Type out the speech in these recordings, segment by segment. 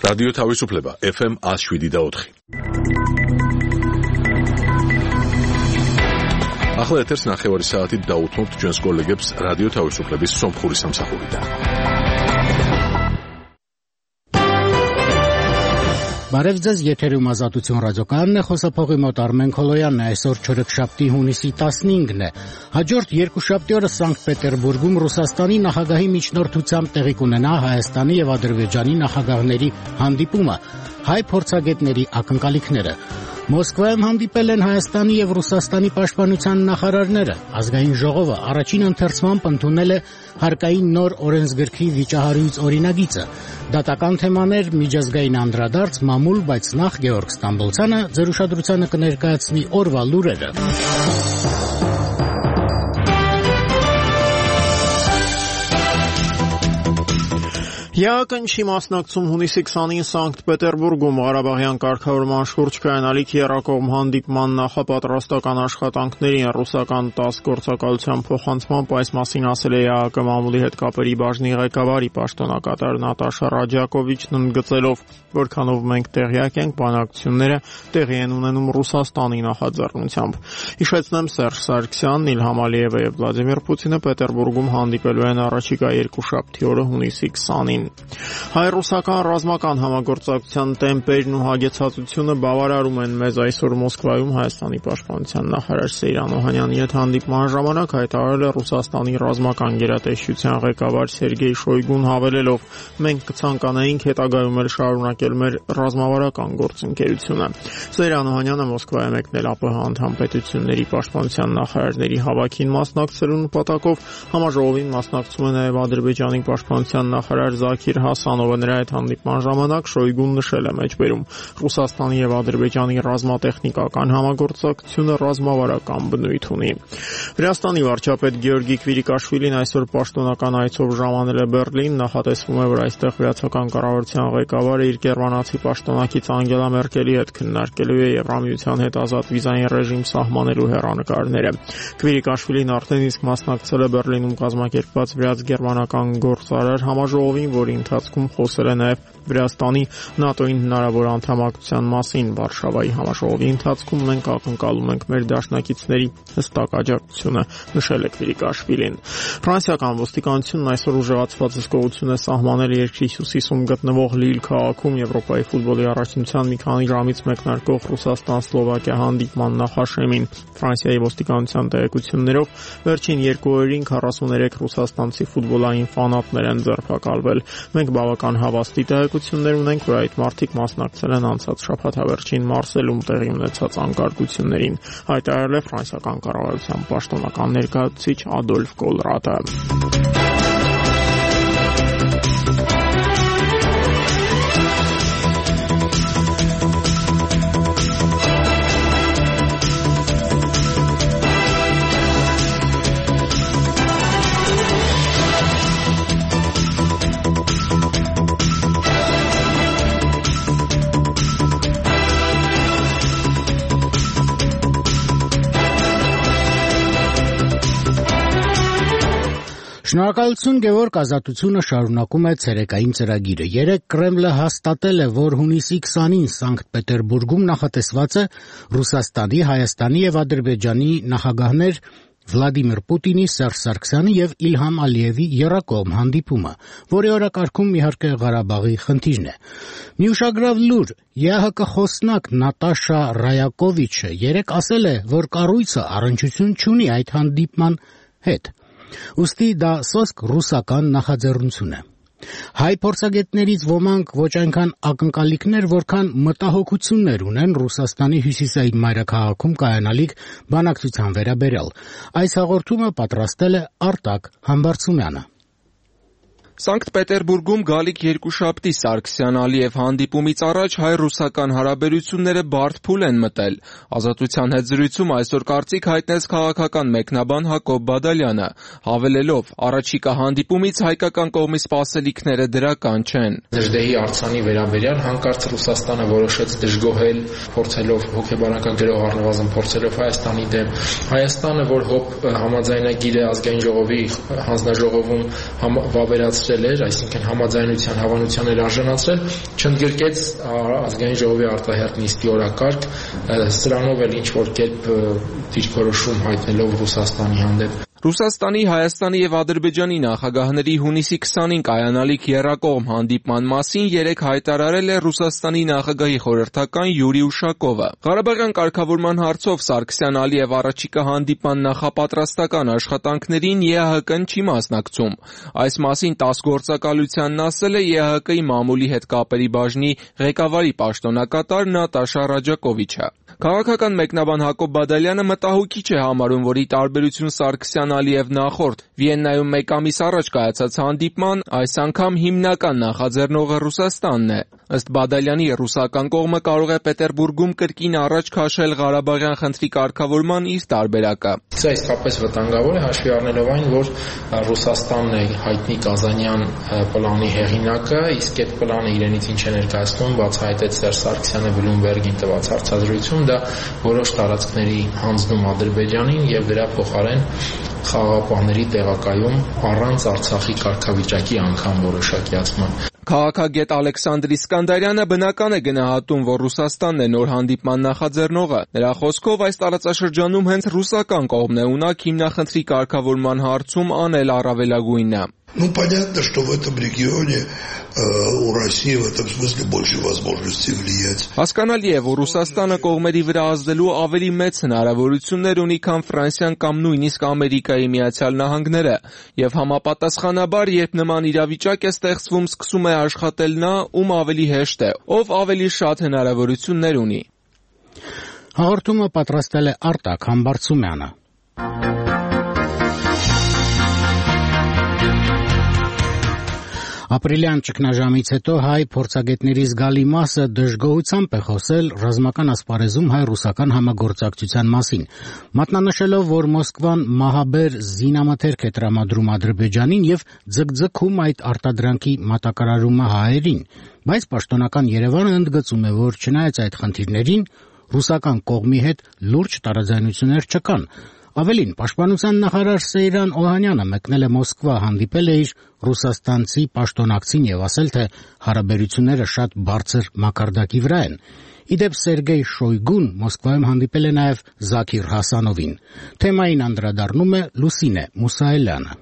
რადიო თავისუფლება FM 107.4. ახლა ეთერს ნახევარი საათით დაუთმობთ ჩვენს კოლეგებს რადიო თავისუფლების სომხური სამსახურიდან. Բարև ձեզ, եթերում Ազատություն ռադիոկայանն է, խոսափողի մոտ Արմեն Քոլոյանն է, այսօր չորեքշաբթի հունիսի 15-ն է։ Հաջորդ երկուշաբթի օրը Սանկտ Պետերբուրգում Ռուսաստանի նախագահի միջնորդությամբ տեղի կունենա Հայաստանի եւ Ադրբեջանի նախագահների հանդիպումը, հայ փորձագետների ակնկալիքները։ Մոսկվայում հանդիպել են Հայաստանի եւ Ռուսաստանի պաշտպանության նախարարները։ Ազգային ժողովը առաջին ընթերցմամբ ընդունել է հարկային նոր օրենսգրքի վիճահարույց օրինագիծը։ Դատական թեմաներ, միջազգային անդրադարձ, մամուլ, բայց նախ Գեորգ Ստամբոլցյանը ձեր ուշադրությանը կներկայացնի օրվա լուրերը։ Յակնչի մասնակցում հունիսի 20-ին Սանկտ Պետերբուրգում Ղարաբաղյան կարգավորման շուրջ կայանալիք երկկողմ հանդիպման նախապատրաստական աշխատանքներին ռուսական 10 գործակալության փոխանցմամբ այս մասին ասել է ԵԱՀԿ մամուլի հետ կապերի բաժնի ղեկավարի պաշտոնակատար Նատաշա Ռաջակովիչն ընդգծելով, որքանով մենք տեղյակ ենք, բանակցությունները տեղի են ունենում Ռուսաստանի նախաձեռնությամբ։ Հիշեցնեմ, Սերժ Սարգսյանն, Իլհամ Ալիևը եւ Վլադիմիր Պուտինը Պետերբուրգում հանդիպելու են առաջիկա երկուշաբթի օրը հունիսի 20-ին։ Հայ-ռուսական ռազմական համագործակցության տեմպերն ու հագեցածությունը բավարարում են մեզ այսօր Մոսկվայում Հայաստանի պաշտպանության նախարար Սեյրան Օհանյանի հետ հանդիպման ժամանակ հայտարարել է Ռուսաստանի ռազմական գերատեսչության ղեկավար Սերգեյ Շոյգուն հավելելով. մենք կցանկանայինք հետագայում էլ շարունակել մեր ռազմավարական գործընկերությունը։ Սեյրան Օհանյանը Մոսկվայ է մեկնել ԱՊՀ անդամ պետությունների պաշտպանության նախարարների հավաքին մասնակցելու նպատակով համաժողովին մասնակցում է նաև Ադրբեջանի պաշտպանության նախարար Զաքիր Հասանովը նրա հետ հանդիպման ժամանակ Շոյգուն նշել է մեջբերում Ռուսաստանի եւ Ադրբեջանի ռազմատեխնիկական համագործակցությունը ռազմավարական բնույթ ունի։ Վրաստանի վարչապետ Գեորգի Քվիրիկաշվիլին այսօր պաշտոնական այցով ժամանել է Բեռլին, նախատեսվում է, որ այստեղ վրացական կառավարության ղեկավարը իր գերմանացի պաշտոնակից Անգելա Մերկելի հետ քննարկելու է Եվրամիության հետ ազատ վիզային ռեժիմ սահմանելու հեռանկարները։ Քվիրիկաշվիլին արդեն իսկ մասնակցել է Բեռլինում կազմակերպված վրաց-գերմանական գործարար համաժողովին, որի ընթացքում խոսել է նաև Վրաստանի ՆԱՏՕ-ին հնարավոր անդամակցության մասին։ Վարշավայի համաժողովի ընթացքում մենք ակնկալում ենք մեր դաշնակիցների հստակ աջակցությունը, նշել է Քվիրիկաշվիլին։ Ֆրանսիական ոստիկանությունն այսօր ուժեղացված հսկողություն է սահմանել երկրի հյուսիսում գտնվող Լիլ քաղաքում Եվրոպայի ֆուտբոլի առաջնության մի քանի ժամից մեկնարկող Ռուսաստան-Սլովակիա հանդիպման նախաշեմին։ Ֆրանսիայի ոստիկանության տեղեկություններով վերջին 2 օրերին 43 ռուսաստանցի ֆուտբոլային ֆանատներ են ձերբակալվել։ Մենք բավական հավաստի տեղեկություններ ունենք, որ այդ մարդիկ մասնակցել են անցած շաբաթավերջին Մարսելում տեղի ունեցած անկարգություններին, հայտարարել է ֆրանսիական կառավարության պաշտոնական ներկայացուցիչ Ադոլֆ Կոլրատը։ Շնորհակալություն Գևորգ, Ազատությունը շարունակում է ցերեկային ծրագիրը։ Երեկ Կրեմլը հաստատել է, որ հունիսի 20-ին Սանկտ Պետերբուրգում նախատեսված է Ռուսաստանի, Հայաստանի եւ Ադրբեջանի նախագահներ Վլադիմիր Պուտինի, Սերժ Սարգսյանի եւ Իլհամ Ալիևի երկկողմ հանդիպումը, որի օրակարգում իհարկե Ղարաբաղի խնդիրն է։ Մի ուշագրավ լուր, ԵԱՀԿ խոսնակ Նատաշա Ռայակովիչը երեկ ասել է, որ կառույցը առնչություն չունի այդ հանդիպման հետ։ Ուստի դա սոսկ ռուսական նախաձեռնություն է։ Հայ փորձագետներից ոմանք ոչ այնքան ակնկալիքներ, որքան մտահոգություններ ունեն Ռուսաստանի հյուսիսային մայրաքաղաքում կայանալիք բանակցության վերաբերյալ։ Այս հաղորդումը պատրաստել է Արտակ Համբարձումյանը։ Սանկտ Պետերբուրգում գալիք երկուշաբթի Սարգսյան-Ալիև հանդիպումից առաջ հայ-ռուսական հարաբերությունները բարդ փուլ են մտել։ Ազատության հետ զրույցում այսօր կարծիք հայտնեց քաղաքական մեկնաբան Հակոբ Բադալյանը, հավելելով, առաջիկա հանդիպումից հայկական կողմի սպասելիքները դրական չեն։ Դժդեհի արձանի վերաբերյալ հանկարծ Ռուսաստանը որոշեց դժգոհել, փորձելով հոգեբանական գրող առնվազն փորձելով Հայաստանի դեմ։ Հայաստանը, որ համաձայնագիր է ազգային ժողովի հանձնաժողովում վավերացրել կորցրել էր, այսինքն համաձայնության, հավանության էր արժանացրել, չընդգրկեց ազգային ժողովի արտահերթ նիստի օրակարգ, սրանով էլ ինչ-որ կերպ դիրքորոշում հայտնելով Ռուսաստանի հանդեպ։ Ռուսաստանի, Հայաստանի եւ Ադրբեջանի նախագահների հունիսի 20-ին կայանալիք եռակողմ հանդիպման մասին երեկ հայտարարել է Ռուսաստանի նախագահի խորհրդական Յուրի Ուշակովը։ Ղարաբաղյան կարգավորման հարցով Սարգսյան-Ալիև առաջիկա հանդիպման նախապատրաստական աշխատանքներին ԵԱՀԿ-ն չի մասնակցում։ Այս մասին ՏԱՍՍ գործակալությանն ասել է ԵԱՀԿ-ի մամուլի հետ կապերի բաժնի ղեկավարի պաշտոնակատար Նատաշա Ռաջակովիչը։ Քաղաքական մեկնաբան Հակոբ Բադալյանը մտահոգիչ է համարում, որ ի տարբերություն Սարգսյան-Ալիև նախորդ Վիեննայում մեկ ամիս առաջ կայացած հանդիպման, այս անգամ հիմնական նախաձեռնողը Ռուսաստանն է։ Ըստ Բադալյանի, ռուսական կողմը կարող է Պետերբուրգում կրկին առաջ քաշել Ղարաբաղյան խնդրի կարգավորման իր տարբերակը։ Սա իսկապես վտանգավոր է, հաշվի առնելով այն, որ Ռուսաստանն է հայտնի Կազանյան պլանի հեղինակը, իսկ այդ պլանը իրենից ինչ է ներկայացնում, բացահայտեց Սերժ Սարգսյանը Բլումբերգին տված հարցազրույցում, դա որոշ տարածքների հանձնում Ադրբեջանին եւ դրա փոխարեն խաղաղապահների տեղակայում առանց Արցախի կարգավիճակի անգամ որոշակիացման։ Քաղաքագետ Ալեքսանդր Իսկանդարյանը բնական է գնահատում, որ Ռուսաստանն է նոր հանդիպման նախաձեռնողը։ Նրա խոսքով այս տարածաշրջանում հենց ռուսական կողմն է ունակ հիմնախնդրի կարգավորման հարցում անել առավելագույնը։ Понятно, что в этом регионе у России в этом смысле больше возможностей влиять. Հասկանալի է, որ Ռուսաստանը կողմերի վրա ազդելու ավելի մեծ հնարավորություններ ունի, քան Ֆրանսիան կամ նույնիսկ Ամերիկայի Միացյալ Նահանգները, եւ համապատասխանաբար, երբ նման իրավիճակ է ստեղծվում, սկսում է աշխատել նա, ում ավելի հեշտ է, ով ավելի շատ հնարավորություններ ունի։ Հաղորդումը պատրաստել է Արտակ Համբարձումյանը։ Ապրիլյան ճգնաժամից հետո հայ փորձագետների զգալի մասը դժգոհությամբ է խոսել ռազմական ասպարեզում հայ-ռուսական համագործակցության մասին, մատնանշելով, որ Մոսկվան մահաբեր զինամթերք է տրամադրում Ադրբեջանին եւ ձգձգում այդ արտադրանքի մատակարարումը հայերին, բայց պաշտոնական Երևանը ընդգծում է, որ չնայած այդ խնդիրներին, ռուսական կողմի հետ լուրջ տարաձայնություններ չկան։ Ավելին, պաշտպանության նախարար Սեյրան Օհանյանը մեկնել է Մոսկվա, հանդիպել է իր ռուսաստանցի պաշտոնակցին եւ ասել, թե հարաբերությունները շատ բարձր մակարդակի վրա են։ Իդեպ Սերգեյ Շոյգուն Մոսկվայում հանդիպել է նաեւ Զաքիր Հասանովին։ Թեմային անդրադառնում է Լուսինե Մուսայելյանը։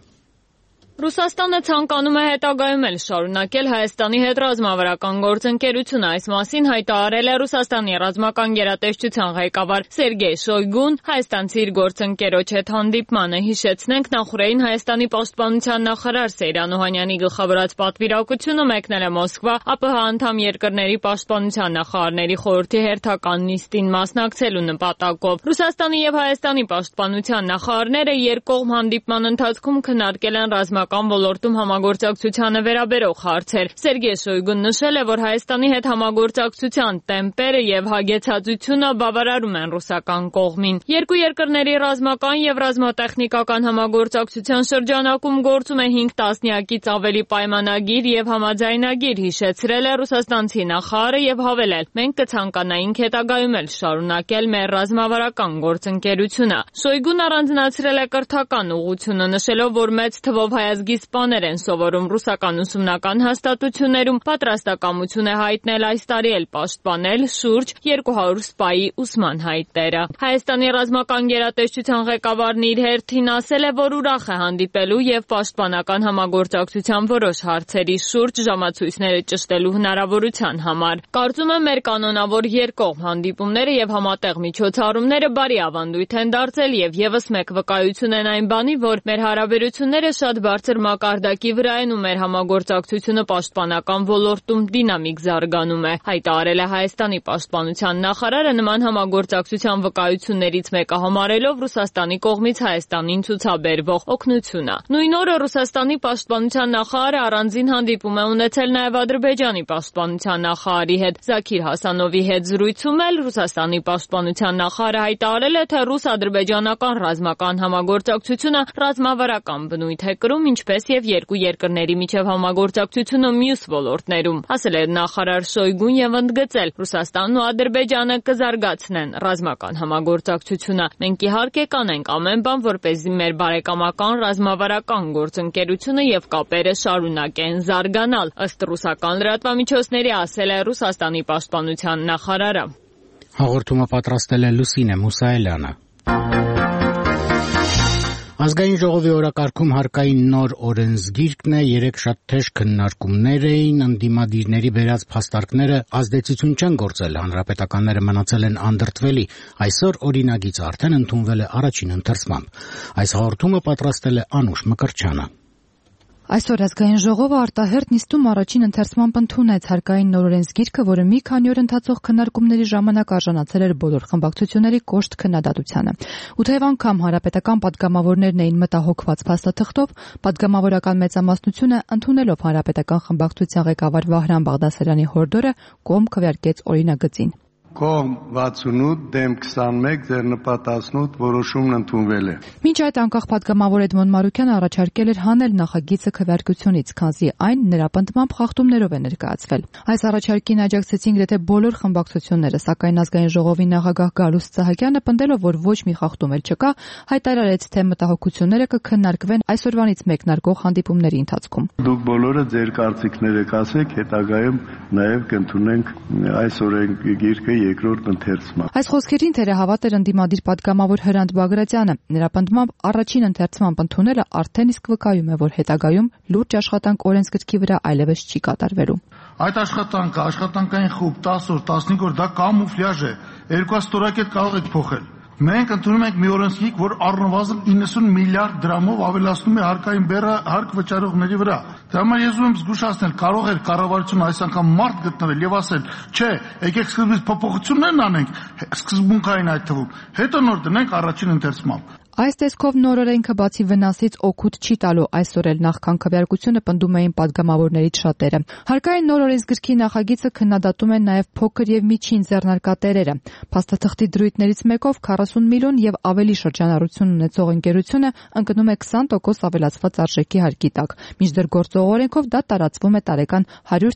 Ռուսաստանը ցանկանում է հետագայում էլ շարունակել Հայաստանի հետ ռազմավարական գործընկերությունը։ Այս մասին հայտարարել է Ռուսաստանի ռազմական գերատեսչության ղեկավար Սերգեյ Շոյգուն հայաստանցի իր գործընկերոջ հետ հանդիպմանը։ Հիշեցնենք, նախորդին Հայաստանի պաշտպանության նախարար Սեյրան Օհանյանի գլխավորած պատվիրակությունը մեկնել է Մոսկվա ԱՊՀ անդամ երկրների պաշտպանության նախարարների խորհրդի հերթական նիստին մասնակցելու նպատակով։ Ռուսաստանի եւ Հայաստանի պաշտպանության նախարարները երկկողմ հանդիպման ընթացքում քննարկել են ռազմական ոլորտում համագործակցությանը վերաբերող հարցեր։ Սերգեյ Շոյգուն նշել է, որ Հայաստանի հետ համագործակցության տեմպերը եւ հագեցածությունը բավարարում են ռուսական կողմին։ Երկու երկրների ռազմական եւ ռազմատեխնիկական համագործակցության շրջանակում գործում է 5 տասնյակից ավելի պայմանագիր եւ համաձայնագիր, հիշեցրել է ռուսաստանցի նախարարը եւ հավելել. մենք կցանկանայինք հետագայում էլ շարունակել մեր ռազմավարական գործընկերությունը։ Շոյգուն առանձնացրել է կրթական ուղղությունը, նշելով, որ մեծ թվով հայազգի սպաներ են սովորում ռուսական ուսումնական հաստատություններում, պատրաստակամություն է հայտնել այս տարի էլ պաշտպանել շուրջ 200 սպայի ուսման հայտերը։ Հայաստանի ռազմական գերատեսչության ղեկավարն իր հերթին ասել է, որ ուրախ է հանդիպելու եւ պաշտպանական համագործակցության որոշ հարցերի շուրջ ժամացույցները ճշտելու հնարավորության համար։ Կարծում եմ, մեր կանոնավոր երկկողմ հանդիպումները եւ համատեղ միջոցառումները բարի ավանդույթ են դարձել եւ եւս մեկ վկայություն են այն բանի, որ մեր հարաբերությունները շատ բարձր մակարդակի վրա են ու մեր համագործակցությունը պաշտպանական ոլորտում դինամիկ զարգանում է, հայտարարել է Հայաստանի պաշտպանության նախարարը նման համագործակցության վկայություններից մեկը համարելով Ռուսաստանի կողմից Հայաստանին ցուցաբերվող օգնությունը։ Նույն օրը Ռուսաստանի պաշտպանության նախարարը առանձին հանդիպում է ունեցել նաև Ադրբեջանի պաշտպանության նախարարի հետ։ Զաքիր Հասանովի հետ զրույցում էլ Ռուսաստանի պաշտպանության նախարարը հայտարարել է, թե ռուս-ադրբեջանական ռազմական համագործակցությունը ռազմավարական բնույթ է կրում, ինչպես եւ երկու երկրների միջև համագործակցությունը մյուս ոլորտներում, ասել է նախարար Շոյգուն եւ ընդգծել. Ռուսաստանն ու Ադրբեջանը կզարգացնեն ռազմական համագործակցությունը։ Մենք իհարկե կանենք ամեն բան, որպեսզի մեր բարեկամական ռազմավարական գործընկերությունը եւ կապերը շարունակեն զարգանալ, ըստ ռուսական լրատվամիջոցների ասել է Ռուսաստանի պաշտպանության նախարարը։ Հաղորդումը պատրաստել է Լուսինե Մուսայելյանը։ Ազգային ժողովի օրակարգում հարկային նոր օրենսգիրքն է, 3 շատ թեժ քննարկումներ էին, ընդդիմադիրների բերած փաստարկները ազդեցություն չեն գործել, հանրապետականները մնացել են անդրդվելի, այսօր օրինագիծը արդեն ընդունվել է առաջին ընթերցմամբ։ Այս հաղորդումը պատրաստել է Անուշ Մկրտչյանը։ Այսօր ազգային ժողովը արտահերթ նիստում առաջին ընթերցմամբ ընդունեց հարկային նոր օրենսգիրքը, որը մի քանի օր ընթացող քննարկումների ժամանակ արժանացել էր բոլոր խմբակցությունների կոշտ քննադատությանը։ Ու թեև անգամ հանրապետական падգամավորներն էին մտահոգված փաստաթղթով, падգամավորական մեծամասնությունը ընդունելով հանրապետական խմբակցության ղեկավար Վահրամ Բաղդասարյանի հորդորը կողմ քվեարկեց օրինագծին։ Կողմ 68 դեմ 21 ձեռնպատ 18 որոշումն ընդունվել է։ Մինչ այդ անկախ падգամավոր Էդմոն Մարուկյանը առաջարկել էր հանել նախագիծը քվեարկությունից, քանզի այն նրա պնդմամբ խախտումներով է ներկայացվել։ Այս առաջարկին աջակցեցին գրեթե բոլոր խմբակցությունները, սակայն ազգային ժողովի նախագահ Գալուստ Սահակյանը պնդելով, որ ոչ մի խախտում էլ չկա, հայտարարեց, թե մտահոգությունները կքննարկվեն այսօրվանից մեկնարկող հանդիպումների ընթացքում։ Դուք բոլորը ձեր կարծիքները կասեք, հետագայում նաև կընդունենք այս օրենսգիրքը երկրորդ ընթերցման։ Այս խոսքերին թերահավատ էր ընդդիմադիր падգամավոր Հրանտ Բագրատյանը։ Նրա պնդմամբ առաջին ընթերցման ընդունելը արդեն իսկ վկայում է, որ հետագայում լուրջ աշխատանք օրենսգրքի վրա այլևս չի կատարվելու։ Այդ աշխատանքը, աշխատանքային խումբ 10 օր, 15 օր, դա կամուֆլյաժ է։ 2 ստորակետ կարող եք փոխել։ Մենք ընդունում ենք մի օրենսգիրք, որ առնվազն 90 միլիարդ դրամով ավելացնում է հարկային բեռը հարկ վճարողների վրա։ Դրա համար ես ուզում եմ զգուշացնել, կարող էր կառավարությունը այս անգամ մարդ գտնել եւ ասել, չէ, եկեք սկզբից փոփոխություններն անենք, սկզբունքային այդ թվում, հետո նոր դնենք առաջին ընթերցմամբ։ Այս տեսքով նոր օրենքը բացի վնասից օգուտ չի տալու, այսօր էլ նախքան քվեարկությունը պնդում էին падգամավորներից շատերը։ Հարկային նոր օրենսգրքի նախագիծը քննադատում են նաև փոքր եւ միջին ձեռնարկատերերը։ Փաստաթղթի դրույթներից մեկով 40 միլիոն եւ ավելի շրջանառություն ունեցող ընկերությունը ընկնում է 20% ավելացված արժեքի հարկի տակ, մինչդեռ գործող օրենքով դա տարածվում է տարեկան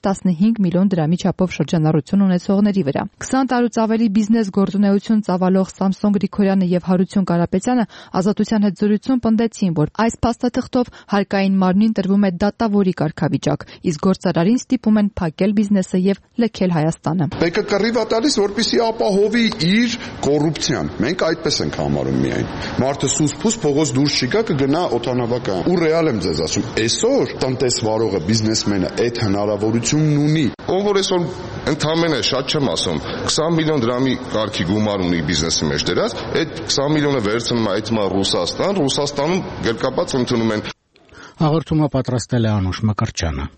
115 միլիոն դրամի չափով շրջանառություն ունեցողների վրա։ 20 տարուց ավելի բիզնես գործունեություն ծավալող Սամսոն Գրիգորյանը եւ Հարություն Կարապետյանը Ազատության հետ զրույցում պնդեցին, որ այս փաստաթղթով հարկային մարմնին տրվում է դատավորի կարգավիճակ, իսկ գործարարին ստիպում են փակել բիզնեսը եւ լքել Հայաստանը։ Մեկը կռիվ է տալիս, որպեսզի ապահովի իր կոռուպցիան։ Մենք այդպես ենք համարում միայն։ Մարդը սուս-փուս փողոց դուրս չգա, կգնա օդանավակայան։ Ու ռեալ եմ ձեզ ասում, այսօր տնտեսվարողը, բիզնեսմենը այդ հնարավորությունն ունի։ Ով որ այսօր ընդամենը շատ չեմ ասում, 20 միլիոն դրամի կարգի գումար ունի բիզնեսի մեջ դրած, այդ 20 միլիոնը վերցնում է այդ Ռուսաստանում գերկապած ընդունում են։ Հաղորդումը պատրաստել է Անուշ Մկրտչյանը։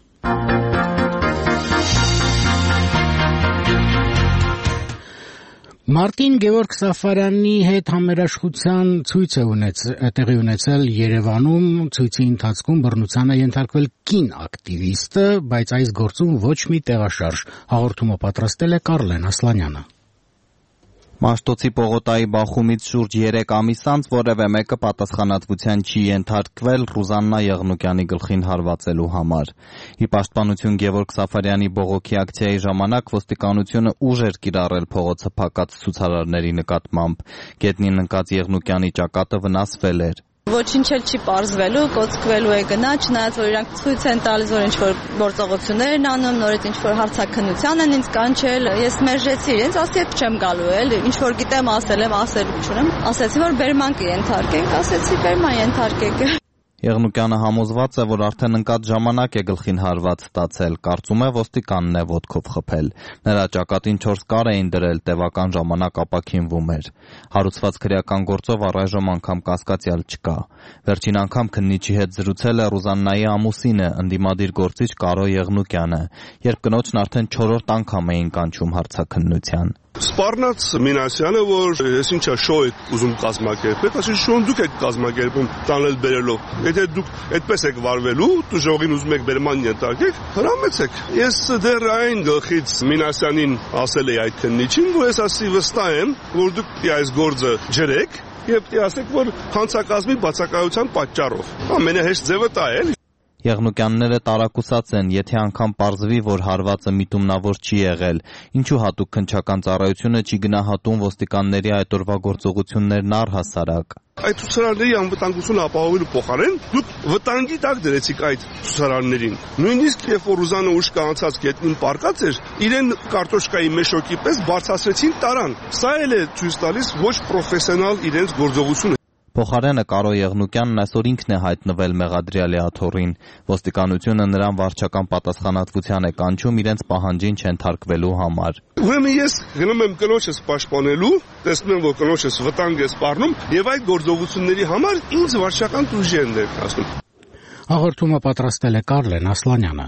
Մարտին Գևորգ Սաֆարյանի հետ համերաշխության ցույց է տեղի ունեցել Երևանում, ցույցի ընթացքում բռնությանը ենթարկվել կին ակտիվիստը, բայց այս գործում ոչ մի տեղաշարժ։ Հաղորդումը պատրաստել է Կարլեն Ասլանյանը։ Մաշտոցի Պողոտայի բախումից շուրջ 3 ամիս անց որևէ մեկը պատասխանատվության չի ենթարկվել Ռուզաննա Եղնուկյանի գլխին հարվածելու համար։ Ի պաշտպանություն Գևորգ Սաֆարյանի բողոքի ակցիայի ժամանակ ոստիկանությունը ուժ էր կիրառել փողոցը փակած ցուցարարների նկատմամբ։ Գետնին ընկած Եղնուկյանի ճակատը վնասվել էր։ Ոչինչ էլ չի պարզվելու, կոծկվելու է գնա, չնայած որ իրանք ցույց են տալիս, որ ինչ-որ գործողություններ են անում, նորից ինչ-որ հարցաքննության են ինձ կանչել, ես մերժեցի իրենց, ասի հետ չեմ գալու էլ, ինչ-որ գիտեմ ասել եմ, ասելու չունեմ, ասեցի, որ բերման կենթարկենք, ասեցի բերման ենթարկեք։ Եղնուկյանը համոզված է, որ արդեն ընկած ժամանակ է գլխին հարված ստացել, կարծում է ոստիկանն է ոտքով խփել։ Նրա ճակատին 4 կար էին դրել, տևական ժամանակ ապաքինվում էր։ Հարուցված քրեական գործով առայժմ անգամ կասկածյալ չկա։ Վերջին անգամ քննիչի հետ զրուցել է Ռուզաննայի ամուսինը, ընդդիմադիր գործիչ Կարո Եղնուկյանը, երբ կնոջն արդեն 4-րդ անգամ էին կանչում հարցաքննության։ Սպառնաց Մինասյանը, որ ես ինչա շոու եք ուզում կազմակերպել, ասի շոուն դուք եք կազմակերպում տանել բերելով։ Եթե դուք այդպես եք վարվելու, դու ժողին ուզում եք բերման ենթարկեք, հրամեցեք։ Ես դեռ այն գլխից Մինասյանին ասել էի այդ քննիչին, որ ես ասի վստահ եմ, որ դուք այս գործը ջրեք, եւ պետք է ասեք, որ հանցակազմի բացակայության պատճառով։ Ամենահեշտ ձևը դա է։ Եղնուկյանները տարակուսած են, եթե անգամ պարզվի, որ հարվածը միտումնավոր չի եղել, ինչու հատուկ քննչական ծառայությունը չի գնահատում ոստիկանների այդ օրվա գործողություններն առհասարակ։ Այդ ցուցարարների անվտանգությունը ապահովելու փոխարեն դուք վտանգի տակ դրեցիք այդ ցուցարարներին։ Նույնիսկ երբ որ Ռուզանը ուշ կանցած գետնին պարկած էր, իրեն կարտոշկայի մեշոկի պես բարձրացրեցին տարան։ Սա էլ է ցույց տալիս ոչ պրոֆեսիոնալ իրենց գործողությունը։ Փոխարենը Կարո Եղնուկյանն այսօր ինքն է հայտնվել մեղադրյալի աթոռին։ Ոստիկանությունը նրան վարչական պատասխանատվության է կանչում իրենց պահանջին չենթարկվելու համար։ Ուրեմն ես գնում եմ կնոջս պաշտպանելու, տեսնում եմ, որ կնոջս վտանգ է սպառնում, եւ այդ գործողությունների համար ինձ վարչական տուժի են ներկայացնում։ Հաղորդումը պատրաստել է Կարլեն Ասլանյանը։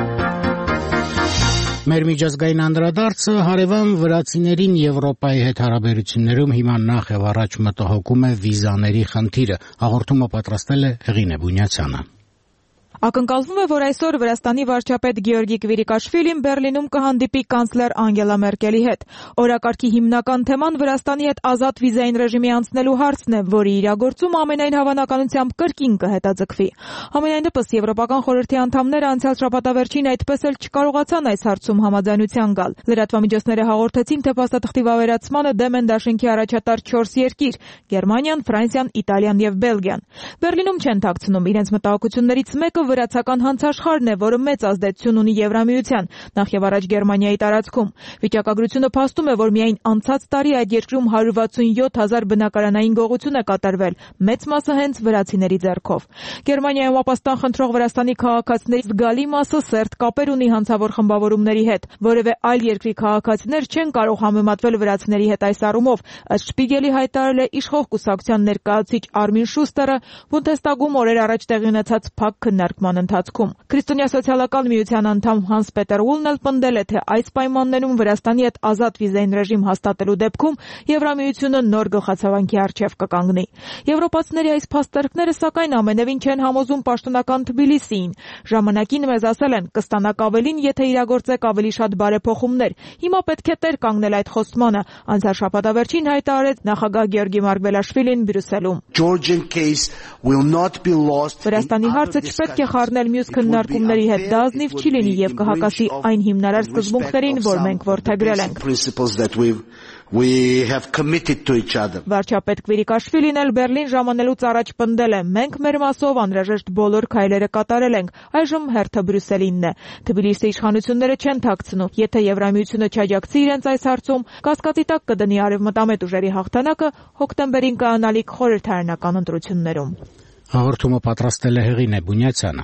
Մեր միջազգային անդրադարձը հարևան վրացիներին Եվրոպայի հետ հարաբերություններում հիմա նախ եւ առաջ մտահոգում է վիզաների խնդիրը։ Հաղորդումը պատրաստել է Հեղինե Բունյացյանը։ Ակնկալվում է, որ այսօր Վրաստանի վարչապետ Գեորգի Կվիրիկաշվիլին Բեռլինում կհանդիպի կանցլեր Անգելա Մերկելի հետ։ Օրակարգի հիմնական թեման Վրաստանի հետ ազատ վիզային ռեժիմի անցնելու հարցն է, որի իրագործումը ամենայն հավանականությամբ կրկին կհետաձգվի։ Համենայնդեպս Եվրոպական խորհրդի անդամները անցյալ շաբաթավերջին այդպես էլ չկարողացան այս հարցում համաձայնության գալ։ Լրատվամիջոցները հաղորդեցին, թե փաստաթղթի վավերացմանը դեմ են դաշինքի առաջատար 4 երկիր՝ Գերմանիան, Ֆրանսիան, Իտալիան եւ Բելգիան։ Բեռլինում չեն թաքցնում իրենց մտահոգություններից մեկը վրացական հանցաշխարհն է, որը մեծ ազդեցություն ունի Եվրամիության, նախ եւ առաջ Գերմանիայի տարածքում։ Վիճակագրությունը փաստում է, որ միայն անցած տարի այդ երկրում 167,000 բնակարանային գողություն է կատարվել, մեծ մասը հենց վրացիների ձեռքով։ Գերմանիայում ապաստան խնդրող Վրաստանի քաղաքացիների զգալի մասը սերտ կապեր ունի հանցավոր խմբավորումների հետ։ Որևէ այլ երկրի քաղաքացիներ չեն կարող համեմատվել վրացիների հետ այս առումով, ըստ Շպիգելի հայտարարել է իշխող կուսակցության ներկայացուցիչ Արմին Շուստերը Բունդեստագում օրեր առաջ տեղի ունեցած փակ քննարկման ընթացքում։ Քրիստոնյա սոցիալական միության անդամ Հանս Պետեր Ուլն էլ պնդել է, թե այս պայմաններում Վրաստանի հետ ազատ վիզային ռեժիմ հաստատելու դեպքում Եվրամիությունը նոր գլխացավանքի առջև կկանգնի։ Եվրոպացիների այս փաստարկները սակայն ամենևին չեն համոզում պաշտոնական Թբիլիսիին։ Ժամանակին մեզ ասել են՝ կստանաք ավելին, եթե իրագործեք ավելի շատ բարեփոխումներ։ Հիմա պետք է տեր կանգնել այդ խոստմանը, անցյալ շաբաթավերջին հայտարարեց նախագահ Գեորգի Մարգվելաշվիլին Բրյուսելում։ Վրաստանի հարցը չպետք է խառնել մյուս քննարկումների հետ, դա ազնիվ չի լինի եւ կհակասի այն հիմնարար սկզբունքներին, որ մենք որդեգրել ենք։ Վարչապետ Կվիրիկաշվիլին էլ Բեռլին ժամանելուց առաջ պնդել է. մենք մեր մասով անհրաժեշտ բոլոր քայլերը կատարել ենք, այժմ հերթը Բրյուսելինն է։ Թբիլիսի իշխանությունները չեն թաքցնում, եթե Եվրամիությունը չաջակցի իրենց այս հարցում, կասկածի տակ կդնի արևմտամետ ուժերի հաղթանակը հոկտեմբերին կայանալիք խորհրդարանական ընտրություններում։ Հաղորդումը պատրաստել է Հեղինե Բունյացյանը։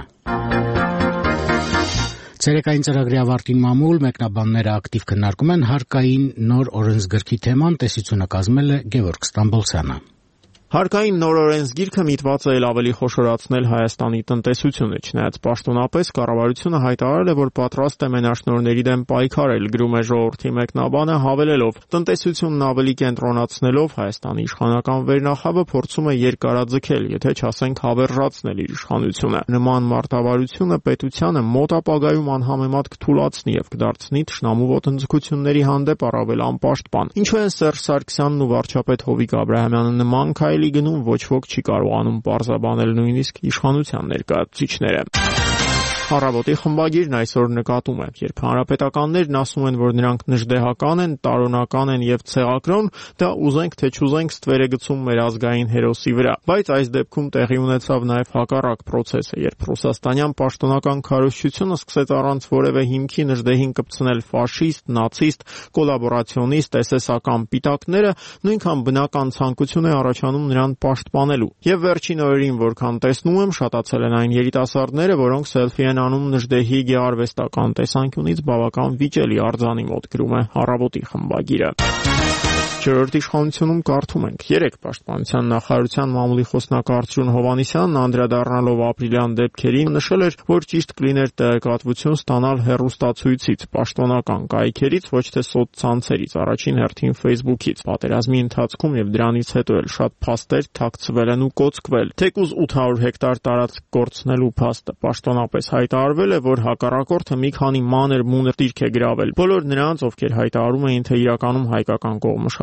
Ցերեկային ծրագրի ավարտին մամուլ մեկնաբանները ակտիվ քննարկում են հարկային նոր օրենսգրքի թեման, տեսությունը կազմել է Գևորգ Ստամբոլցյանը։ Հարկային նոր օրենսգիրքը միտված է ավելի խոշորացնել Հայաստանի տնտեսությունը, չնայած պաշտոնապես կառավարությունը հայտարարել է, որ պատրաստ է մենաշնորհների դեմ պայքարել, գրում է ժողովրդի մեկնաբանը, հավելելով. տնտեսությունն ավելի կենտրոնացնելով Հայաստանի իշխանական վերնախավը փորձում է երկարաձգել, եթե չասենք հավերժացնել իր իշխանությունը։ Նման մարտավարությունը պետությանը մոտ ապագայում անհամեմատ կթուլացնի եւ կդարձնի թշնամու ոտնձգությունների հանդեպ առավել անպաշտպան։ Ինչու են Սերժ Սարգսյանն ու վարչապետ Հովիկ Աբրահամյանը նման քայլի գնում, ոչ ոք չի կարողանում պարզաբանել նույնիսկ իշխանության ներկայացուցիչները։ Առավոտի խմբագիրն այսօր նկատում է, երբ հանրապետականներն ասում են, որ նրանք նժդեհական են, տարոնական են եւ ցեղակրոն, դա ուզենք թե չուզենք ստվեր է գցում մեր ազգային հերոսի վրա։ Բայց այս դեպքում տեղի ունեցավ նաեւ հակառակ process-ը, երբ ռուսաստանյան պաշտոնական քարոզչությունը սկսեց առանց որևէ հիմքի նժդեհին կպցնել ֆաշիստ, նացիստ, կոլաբորացիոնիստ, էսեսական պիտակները, նույնքան բնական ցանկություն է առաջանում նրան պաշտպանելու։ Եվ վերջին օրերին, որքան տեսնում եմ, շատացել են այն երիտասարդները, որոնք սելֆի են անում նժդեհի գեղարվեստական տեսանկյունից բավական վիճելի արձանի մոտ, գրում է Առավոտի խմբագիրը։ Չորրորդ իշխանությունում կարդում ենք. 3 պաշտպանության նախարարության մամուլի խոսնակ Արծրուն Հովհաննիսյանն անդրադառնալով ապրիլյան դեպքերին նշել էր, որ ճիշտ կլիներ տեղեկատվություն ստանալ հեռուստացույցից, պաշտոնական կայքերից, ոչ թե սոցցանցերից, առաջին հերթին Facebook-ից։ Պատերազմի ընթացքում եւ դրանից հետո էլ շատ փաստեր թաքցվել են ու կոծկվել։ Թեկուզ 800 հեկտար տարածք կորցնելու փաստը պաշտոնապես հայտարարվել է, որ հակառակորդը մի քանի մանր մունր դիրք է գրավել։ Բոլոր նրանց, ովքեր հայտարարում էին, թե իրականում հայկական կողմը շատ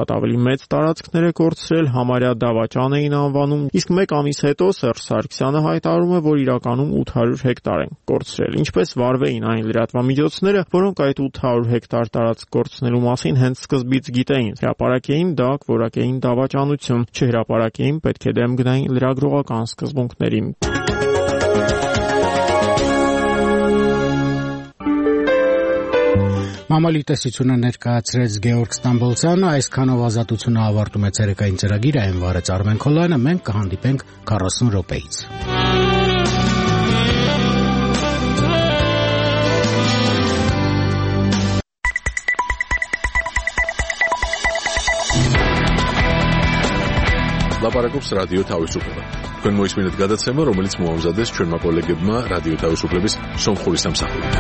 շատ ավելի մեծ տարածքներ է կորցրել, համարյա դավաճան էին անվանում, իսկ մեկ ամիս հետո Սերժ Սարգսյանը հայտարարում է, որ իրականում 800 հեկտար են կորցրել։ Ինչպես վարվեին այն լրատվամիջոցները, որոնք այդ 800 հեկտար տարածք կորցնելու մասին հենց սկզբից գիտեին, հրապարակեին դա որակեին դավաճանություն, չհրապարակեին պետք է դեմ գնային լրագրողական սկզբունքներին։ Մամալի տեսությունը ներկայացրեց Գեորգ Ստամբոլցյանը, այսքանով ազատությունը ավարտում է ցերեկային ծրագիրը, այն վարեց Արմեն Քոլյանը, մենք կհանդիպենք 40 րոպեից։ ლაპარაკობს რადიო თავისუფლება. თქვენ მოისმინეთ გადაცემა, რომელიც მოამზადეს ჩვენმა კოლეგებმა რადიო თავისუფლების სომხური სამსახურით.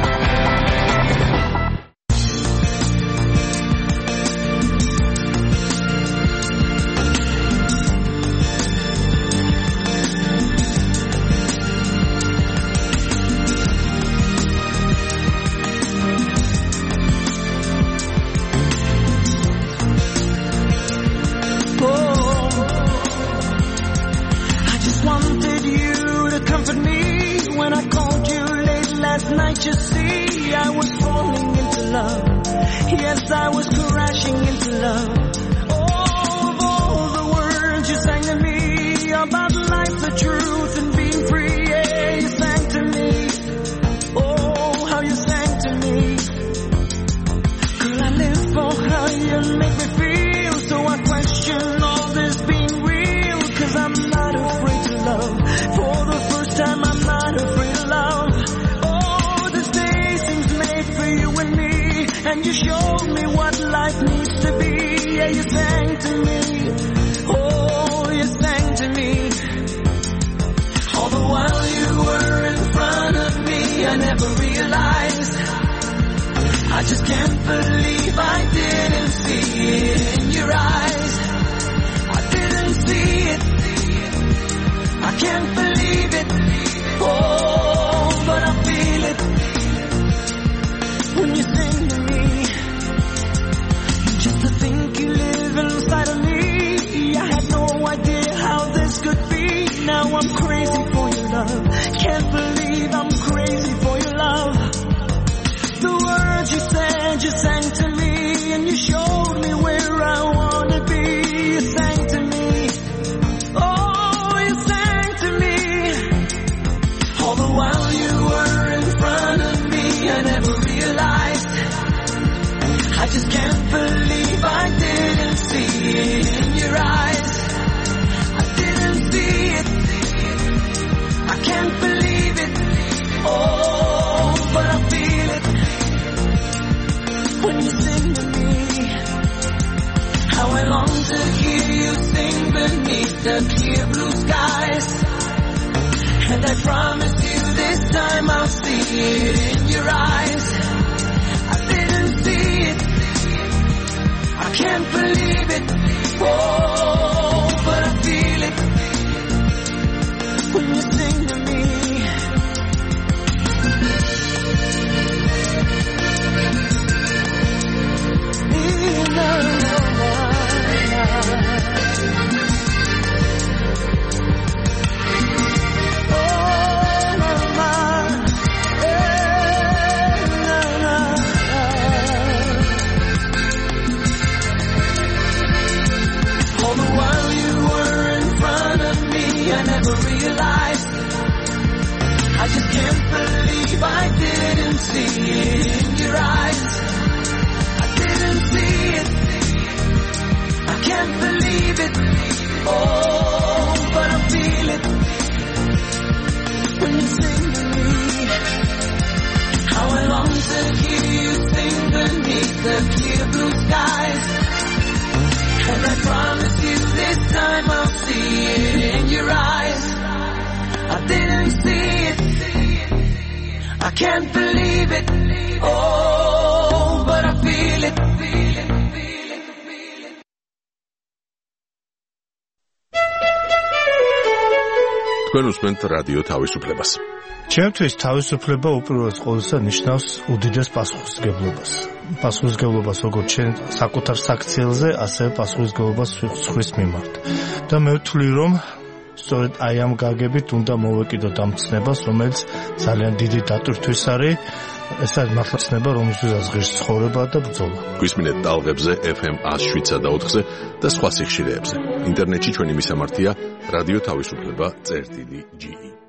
თქვენ უსმენთ რადიო თავისუფლებას. ჩემთვის თავისუფლება უპირველეს ყოვლისა ნიშნავს უდიდეს პასუხისმგებლობას. პასუხისმგებლობას როგორც ჩვენ საკუთარ საქციელზე, ასევე პასუხისმგებლობას სხვის მიმართ. და მე ვთვლი, რომ სწორედ აი ამ გაგებით უნდა მოვეკიდოთ ამ ცნებას, რომელიც ძალიან დიდი დატვირთვის არის. ეს არის მართლა ცნება, რომელსაც ღირს ცხოვრება და ბრძოლა. გვისმინეთ ტალღებზე FM 107.4-ზე და სხვა სიხშირეებზე. ინტერნეტში ჩვენი მისამართია რადიო თავისუფლება.ge